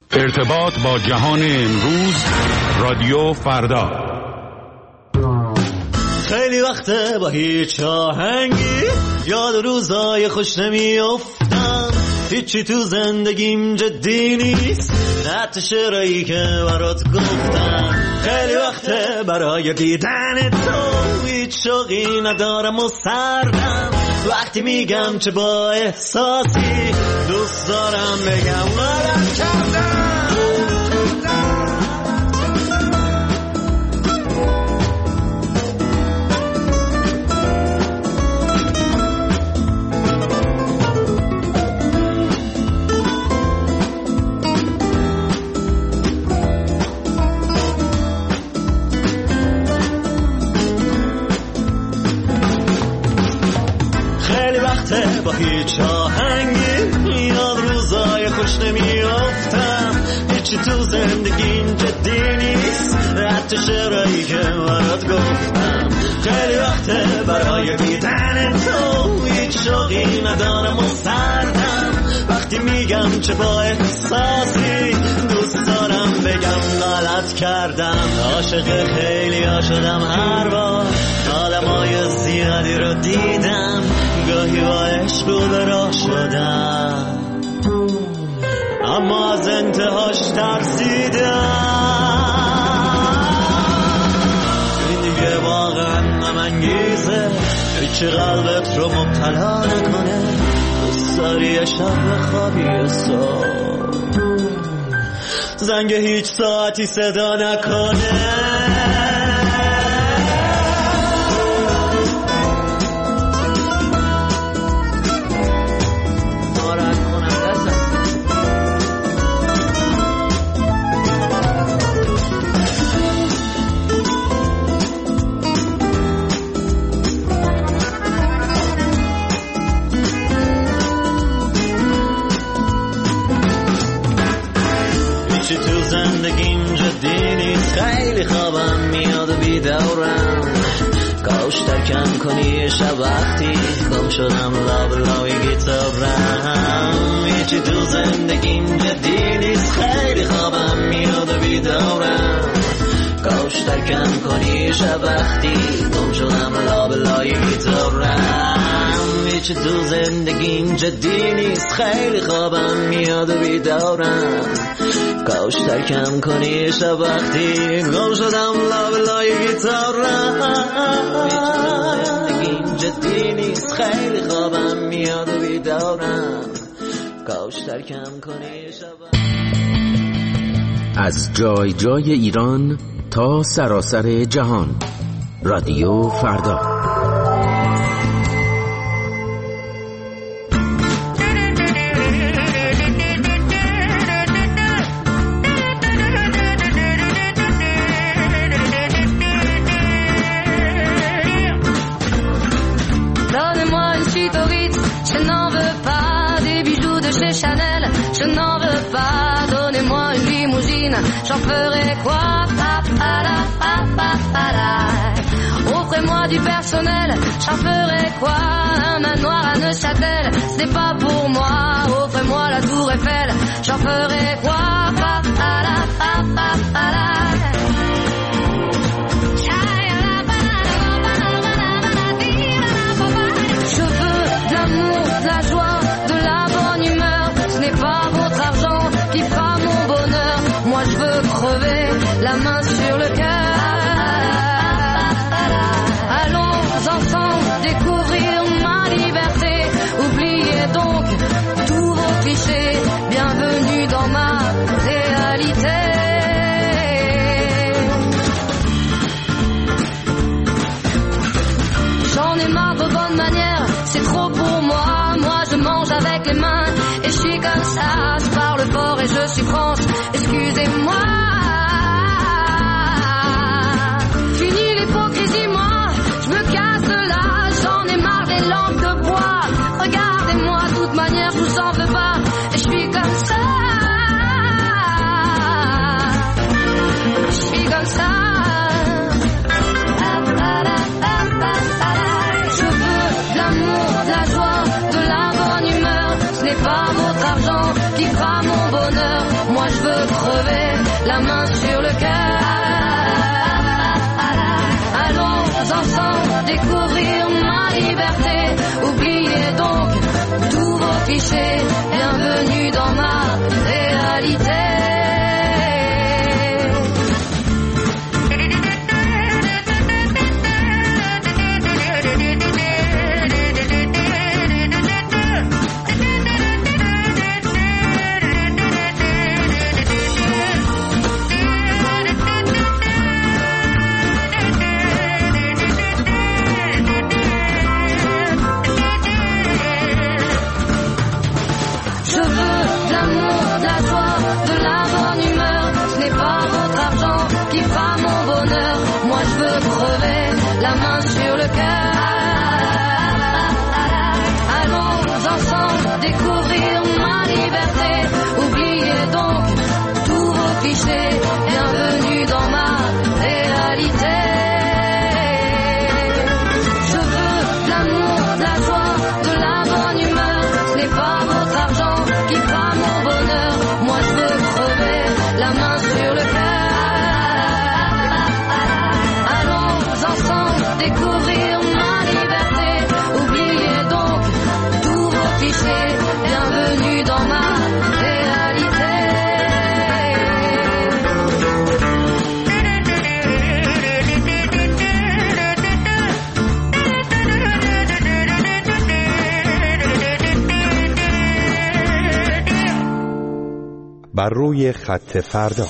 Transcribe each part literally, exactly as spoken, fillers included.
ارتباط با جهان امروز، رادیو فردا. خیلی وقته با هیچ آهنگی یاد روزای خوش نمیافتم، هیچی تو زندگیم جدی نیست، حتی شعرهایی که برات گفتم. خیلی وقته برای دیدن تو هیچ شوقی ندارم و سردم، وقتی میگم چه با احساسی دوست دارم بگم غلط کردم. با هیچ آهنگی یاد روزای خوش نمیافتم، هیچی تو زندگیم جدی نیست، حتی شعرهایی که برات گفتم. خیلی وقته برای دیدن تو هیچ شوقی ندارم و سردم، وقتی میگم چه با احساسی دوست دارم بگم غلط کردم. عاشق خیلی ها شدم هر بار، آدمای زیادی رو دیدم، گاهی با عشق رو به راه شدم، اما از انتهاش ترسیدم. این دیگه واقعا غم‌انگیزه، هیچی قلبت رو مبتلا نکنه، دوست داری شب بخوابی صبح زنگ هیچ ساعتی صدا نکنه. تو زندگیم جدی نیست، خیلی خوابم میاد و بیدارم، کاش ترکم کنی شب وقتی گم شدم لابلای گیتارم. هیچی تو زندگیم جدی نیست، خیلی خوابم میاد و بیدارم، کاش ترکم کنی شب وقتی گم شدم لابلای گیتارم. هیچی تو زندگیم جدی نیست، خیلی خوابم میاد و بیدارم، کاش ترکم کنی شب وقتی گم شدم لابلای گیتارم. زندگیم جدی نیست، خیلی خوابم میاد و بیدارم، کاش ترکم کنی شب. از جای جای ایران تا سراسر جهان، رادیو فردا. Je n'en veux pas, donnez-moi une limousine, j'en ferai quoi? Offrez-moi du personnel, j'en ferai quoi? Un manoir à Neuchâtel, c'est pas pour moi. Offrez-moi la tour Eiffel, j'en ferai quoi? Je veux de l'amour, de la joie, de la bonne humeur. Ce n'est pas votre argent qui fera mon bonheur. Moi je veux crever la main sur le cœur. Allons ensemble découvrir ma liberté. Oubliez donc tous vos clichés. Bienvenue dans ma réalité. J'en ai marre de bonnes manières, c'est trop pour moi. Moi je mange avec les mains et je suis comme ça. Je parle fort et je suis France, excusez-moi. Fini l'hypocrisie, moi je me casse de là. J'en ai marre des lampes de bois. Regardez-moi, de toute manière je vous en veux pas. Et je suis comme ça. Je suis comme ça. Pas votre argent qui fera mon bonheur. Moi je veux crever la main sur le cœur. Allons ensemble découvrir ma liberté. Oubliez donc tous vos clichés. Bienvenue dans ma réalité. La main sur le cœur. Allons ensemble découvrir ma liberté. Oubliez donc tous vos clichés. Bienvenue dans ma réalité. Je veux de l'amour, de la joie, de la bonne humeur. Ce n'est pas votre argent qui fera mon bonheur. Moi je veux crever la main sur le cœur. Découvrir ma liberté. Oubliez donc tous vos clichés. Bienvenue dans ma réalité. بر روی خط فردا.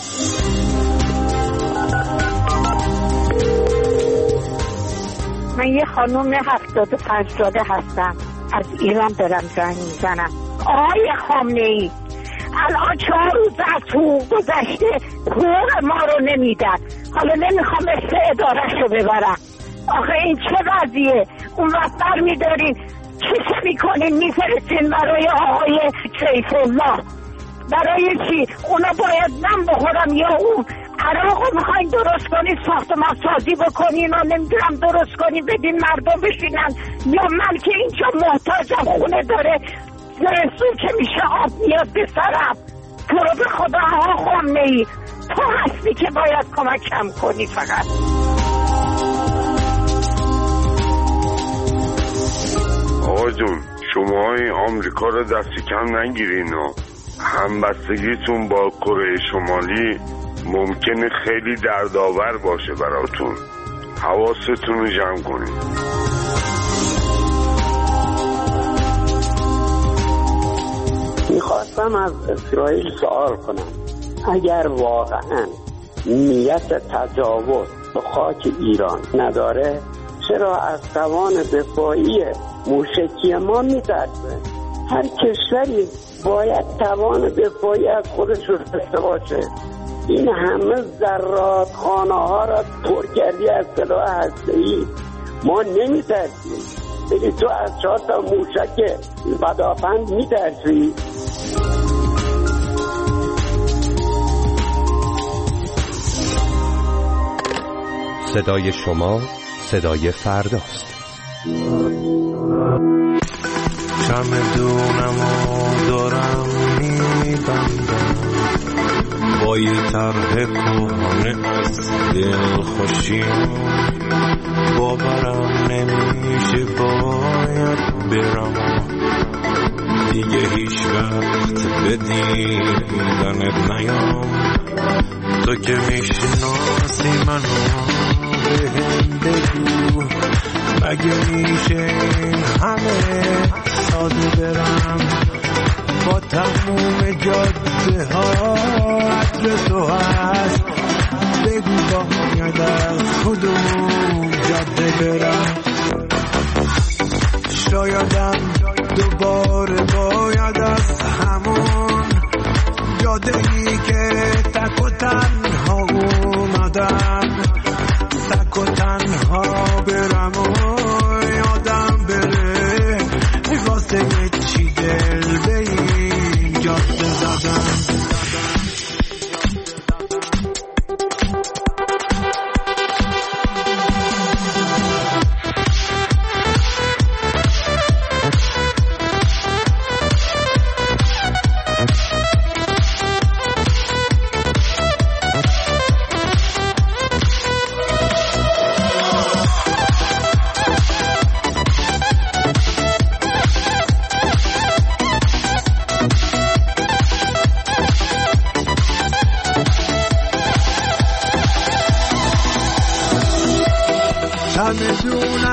من یه خانوم هفتاد و پنج ساله هستم، از ایران دارم زنگ میزنم. آقای خامنه‌ای، الان چهار روز از حقوق گذشته، حقوق ما رو نمیدن. حالا نمیخوام اسم ادارش رو ببرم. آخه این چه وضعیه؟ اون وقت برمیدارین چیزی میکنین میفرستین برای آقای سیف الله. برای چی؟ اونا باید من بخورم یا اون؟ عراق رو میخواین درست کنید، ساختمان سازی بکنین و نمیدونم درست کنین بدین مردم بشینن، یا من که اینجا محتاجم، خونه داره زرستون که میشه آب میاد به سرم. تو رو به خدا آقا خامنه‌ای، تو هستی که باید کمکم کنی. فقط آقا جون، شما این آمریکا رو دست کم نگیرین و همبستگیتون با کره شمالی ممکنه خیلی دردآور باشه براتون. حواستون رو جمع کنین. میخواستم از اسرائیل سوال کنم، اگر واقعا نیت تجاوز به خاک ایران نداره، چرا از توان دفاعی موشکی ما میترسه؟ هر کشوری باید توان دفاعی از خودش رو داشته باشه. این همه ذرات خانه ها را پر کردی از سلاح هسته‌ای، ما نمیترسیم. بگی تو از چهار تا موشک پدافند میترسی؟ صدای شما صدای فرداست. چمدونم و دارم میبندم با یه طرح کهنه از دل خوشیم، باورم نمیشه باید برم دیگه، هیچ وقت به دیدنت نیام. تو که میشناسی منو بهم بگو، مگه میشه این همه ساده برم با تموم جاده ها عطر تو هست؟ بگو باید از کدوم جاده برم؟ شایدم دوباره باید از همون جاده ای که تک و تنها اومدم، تک و تنها برم و یادم بره واسه چی دل به این جاده زدم.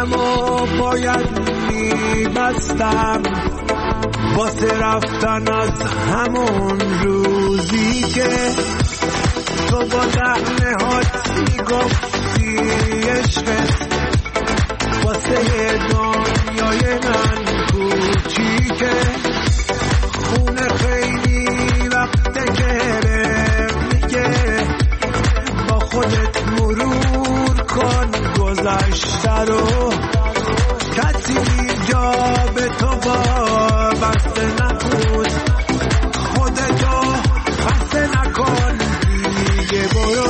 چشممو باید میبستم واسه رفتن از همون روزی که تو با دهنه هات میگفتی عشقت واسه دنیای من کوچیکه. خونه خیلی وقته که میگه با خودت مرور کن گذشته رو، کسی جا به تو وابسته نبود، خودتو خسته نکن دیگه برو.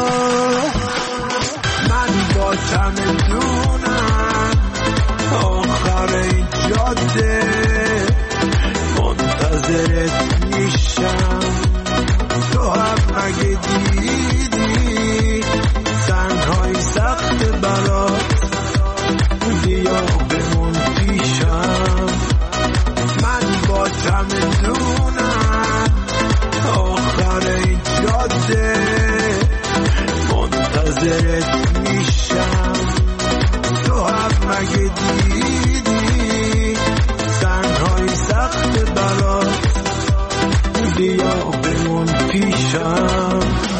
من با چمدونم آخر این جاده منتظرت میشم، تو هم مگه دیدی سنگهای سخت برات بیا بمون پیشم. من با چمدونم آخر این جاده منتظرت میشم، تو هم مگه دیدی سنگهای سخت برات بیا بمون پیشم.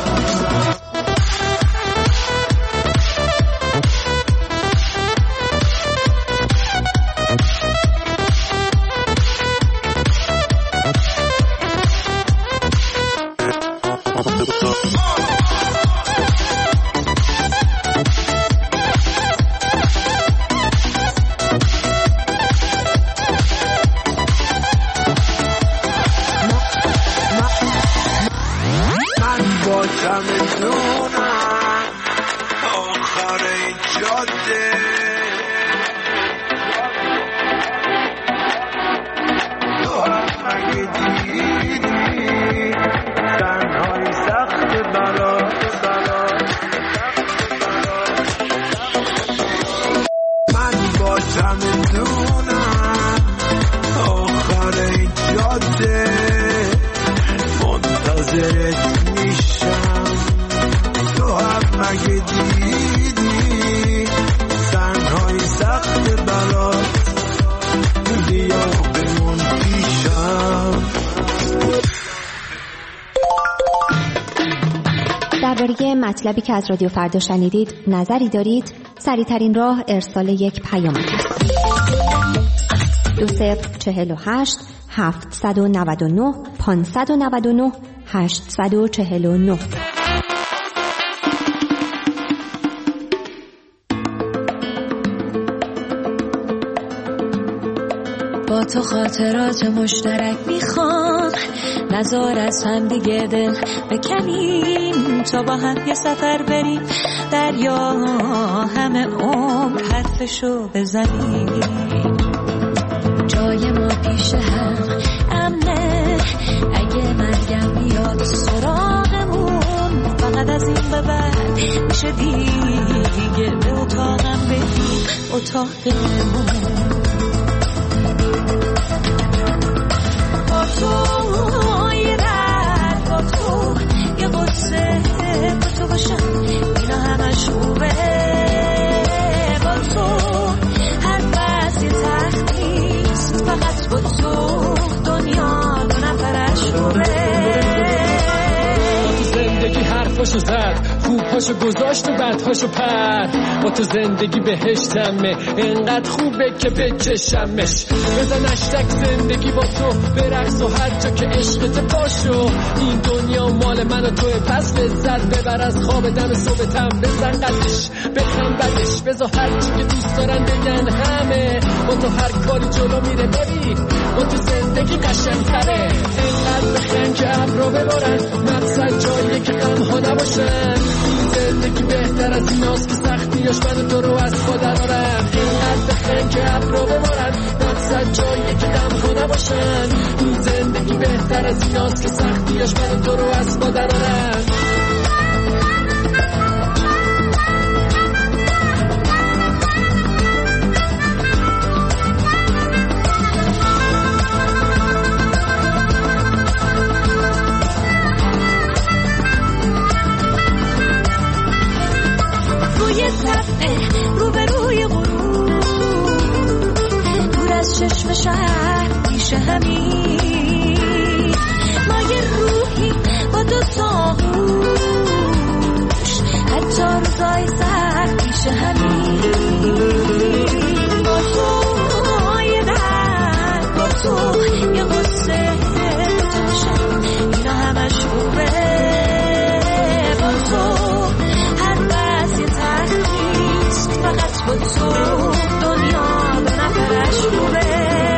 درباره مطلبی که از رادیو فردا شنیدید نظری دارید؟ سریع‌ترین راه ارسال یک پیام است. دو صفر چهل و هشت هفتصد و نود و نه پانصد و نود و نه هشتصد و چهل و نه. با تو خاطرات مشترک میخوام، نزار از هم دیگه دل بکنیم، تا با هم یه سفر بریم دریا همه عمر حرفشو بزنیم. جای ما پیش هم امنه، اگه مرگم بیاد سراغمون، فقط از این به بعد میشه دیگه به اتاقم بریم اتاقمون. با تو یه رد، با تو یه قصه، با تو باشم اینا همش خوبه. با تو هر بس یه تختیست، فقط با تو دنیا دو نفرش خوبه. با تو زندگی حرفاشو زد، خوبهاشو گذاشت و بدهاشو پر. با تو زندگی بهشتمه، انقدر خوبه که بچشمش. بزن اشتک زندگی با تو برقص و هر جا که عشقت باشو. این دنیا مال من و توه، پس لذت ببر از خواب دم صبحتم. بزن قدش بزن بدش، بزا هر چی که دوست دارن بگن همه. با تو هر کاری جلو میره ببین، با تو زندگی قشنگ‌تره. انقدر بخن که ابرو ببارن، مقصد جاییه که غم‌ها نباشن. زندگی بهتر از ایناست که سختیاش من تو رو از خود درارن. اینقدر بخن که ابرو ببارن، مقصد جاییه که غم‌ها نباشن. این زندگی بهتر از ایناست که سختیاش من تو رو از خود درارن. روی صفحه روبروی غروب شهر پیش همین ما یه روحی با دو ساغوش حتی روزای سخت پیش همین با تو یه درد با تو یه قصه بتوشم اینا همش خوبه با تو هر بس یه تخلیست فقط با تو دنیا به نفرش خوبه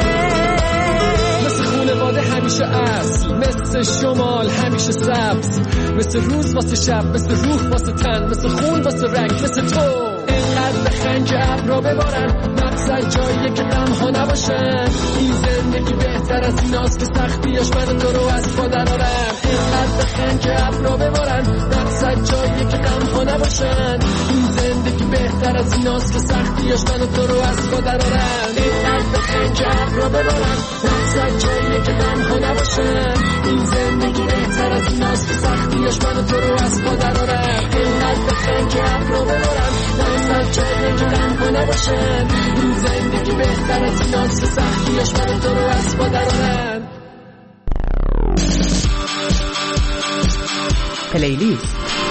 مثل خونواده همیشه اصل مثل شمال همیشه سبز مثل روز واسه شب مثل روح واسه تن مثل خون واسه رنگ مثل تو اینقدر بخن که ابرا ببارن مقصد جاییه که غم ها نباشن این زندگی بهتر از ایناست که سختیاش من تو رو از پا درارن اینقدر بخن که ابرا ببارن مقصد جاییه که غم ها نباشن این زندگی بهتر از ایناست که سختیاش من تو رو از پا درارن اینقدر بخن که ابرا ببارن مقصد جاییه که غم ها نباشن این زندگی بهتر از ایناست که سختیاش من تو رو از پا درارن اینقدر بخن که ابرا ببارن مقصد جاییه که غم ها نباشن این زندگی بهتر از ایناست که سختیاش من تو رو از پا درارن. پلیلیست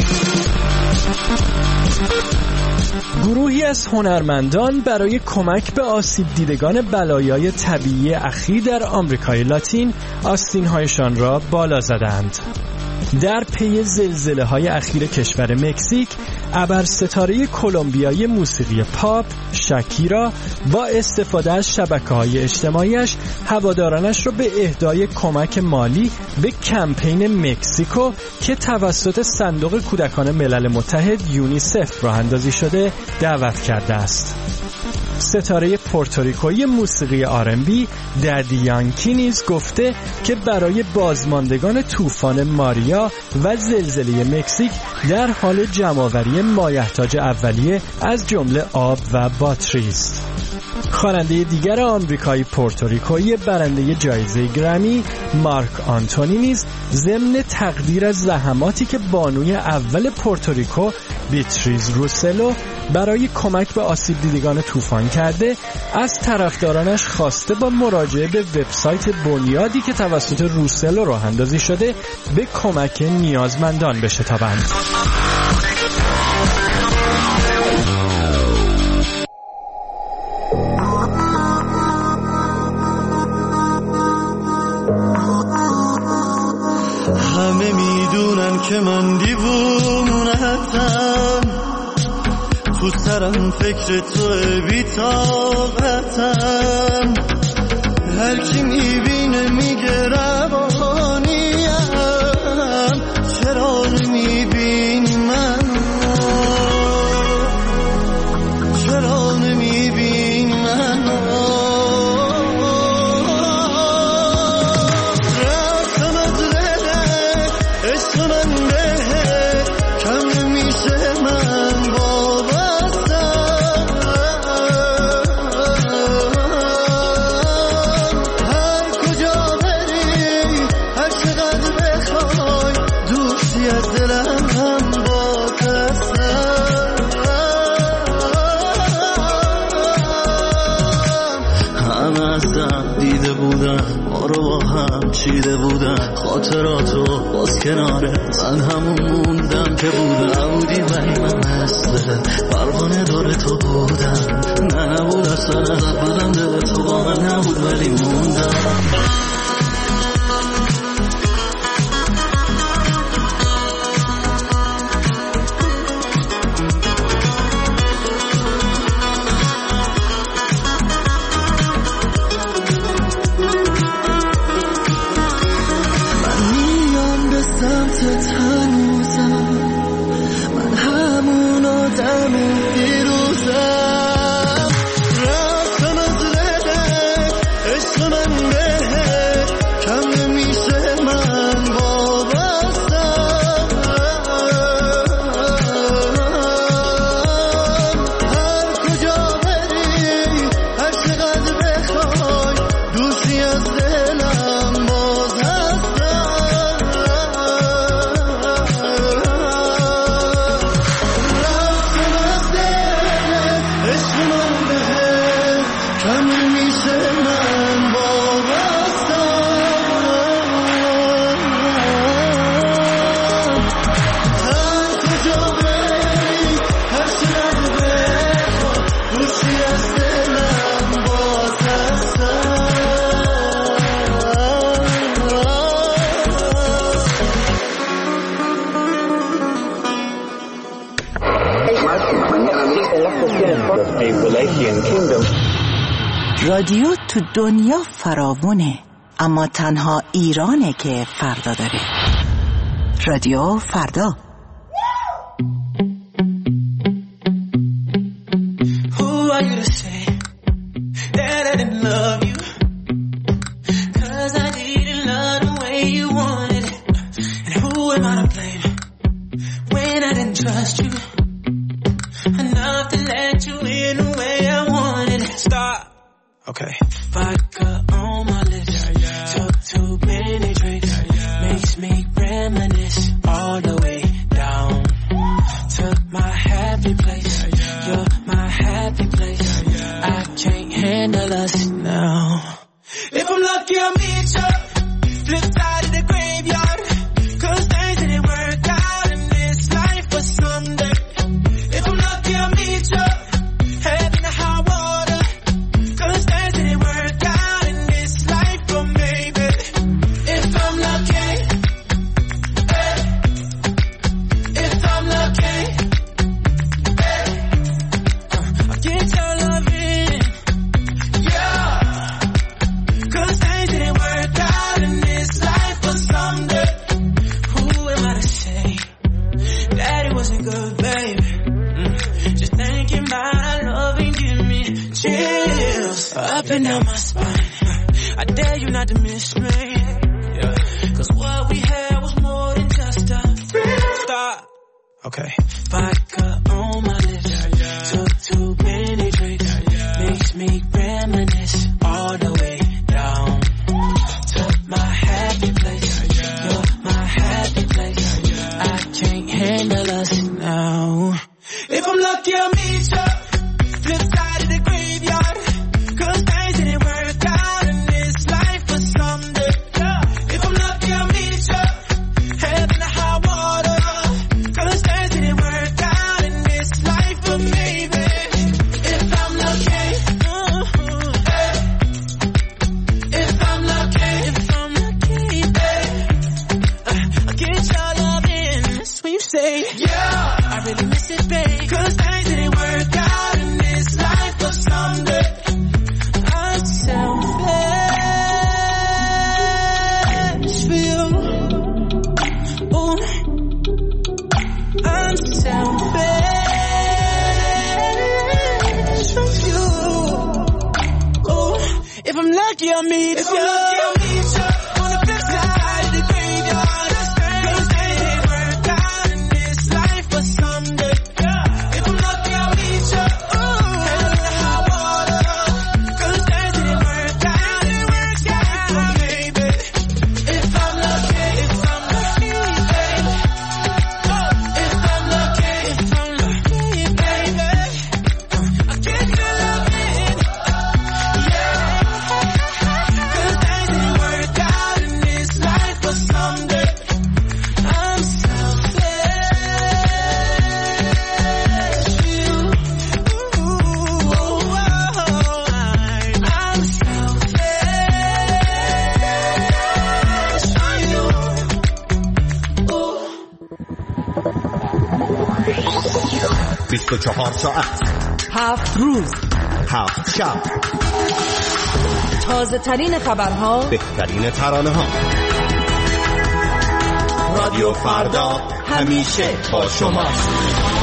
گروهی از هنرمندان برای کمک به آسیب دیدگان بلایای طبیعی اخیر در آمریکای لاتین آستین‌هایشان را بالا زدند. در پی زلزله‌های اخیر کشور مکزیک، ابرستاره کلمبیایی موسیقی پاپ شاکیرا با استفاده از شبکه‌های اجتماعیش هوادارانش را به اهدای کمک مالی به کمپین مکزیکو که توسط صندوق کودکان ملل متحد یونیسف راه اندازی شده دعوت کرده است. ستاره پورتوریکویی موسیقی آر ام بی ددی یانکی نیز گفته که برای بازماندگان طوفان ماریا و زلزله مکزیک در حال جمع‌آوری مایحتاج اولیه از جمله آب و باتری است. خواننده دیگر آمریکایی پورتوریکویی برنده جایزه گرمی مارک آنتونی نیز ضمن تقدیر از زحماتی که بانوی اول پورتوریکو بیتریز روسلو برای کمک به آسیب دیدگان طوفان کرده از طرفدارانش خواسته با مراجعه به وبسایت بنیادی که توسط روسلو راه اندازی شده به کمک نیازمندان بشتابند. همه میدونن که من دیوونتم تو سرم فکر تو بی‌طاقتم هر کی میبینه میگه روانیم چرا نمیبینی من چرا نمیبینی من رفتم از رهت عشق من بهت کم نمیشه من وابستم هر کجا بری هر چقدر بخوای دوستی از دلم هم بازستم همه ازم دیده بودن ما رو با هم چیده بودن خاطراتو باز کناره من همون موندم که بودم نبودی ولی من مثل پروانه داره تو بودم نه نبود اصلا ازت بدم دل تو با من نبود ولی موندم عشق من بهت رادیو تو دنیا فراوونه، اما تنها ایرانه که فردا داره. رادیو فردا. Who are you to say that I didn't love you? Cause I didn't love the way you wanted it. And who am I to blame when I didn't trust you enough to let you in the way I wanted it? Stop. Okay. Vodka on my lips, yeah, yeah. Took too many drinks, yeah, yeah. Makes me reminisce all the way down. Took my happy place, yeah, yeah. You're my happy place, yeah, yeah. I can't handle us now. If I'm lucky I'll meet you flip side of the graveyard, cause things didn't work out in this life but someday. If I'm lucky I'll meet you heaven or high water, cause things didn't work out in this life but maybe. If I'm lucky, hey. If I'm lucky, hey. uh, I'll get your loving, yeah. Cause things didn't work out in this life but someday. Who am I to say that it wasn't good, baby? Mm. Just thinking about our love and give me chills up and down my spine. I dare you not to miss me, yeah. Cause what we had was more than just a friend. Stop. Okay. Vodka on my lips, yeah, yeah. Took too many drinks, yeah, yeah. Makes me reminisce all the way down. Took my happy place, yeah, yeah. You're my happy place, yeah, yeah. I can't handle us now. If I'm lucky I'll meet you flip side of the graveyard, cause things didn't work out in this life but someday, yeah. If I'm lucky I'll meet you heaven or high water, cause things didn't work out in this life but maybe. If I'm lucky, uh-huh, hey. If I'm lucky, if I'm lucky, hey. uh, I'll get your loving, that's when you say, yeah, I really miss it, babe. Cause things didn't work out in this life but someday. I'm selfish for you. Ooh, I'm selfish for you. Ooh, if I'm lucky I'll meet if you. I'm lucky I'll meet you on the flip side of the graveyard. Cause things didn't work out in this life but someday. If I'm lucky I'll meet you heaven or high water, cause things didn't work out in this life but maybe. If I'm lucky, if I'm lucky, baby. If I'm lucky, if I'm lucky, baby. I'll get your loving, yeah. Cause things didn't work out in this life but someday. I'm selfish for you. Ooh, I'm selfish for you. Ooh. بیست و چهار ساعت، هفت روز، هفت شب، تازه ترین خبرها، بهترین ترانه ها. رادیو فردا همیشه با شما.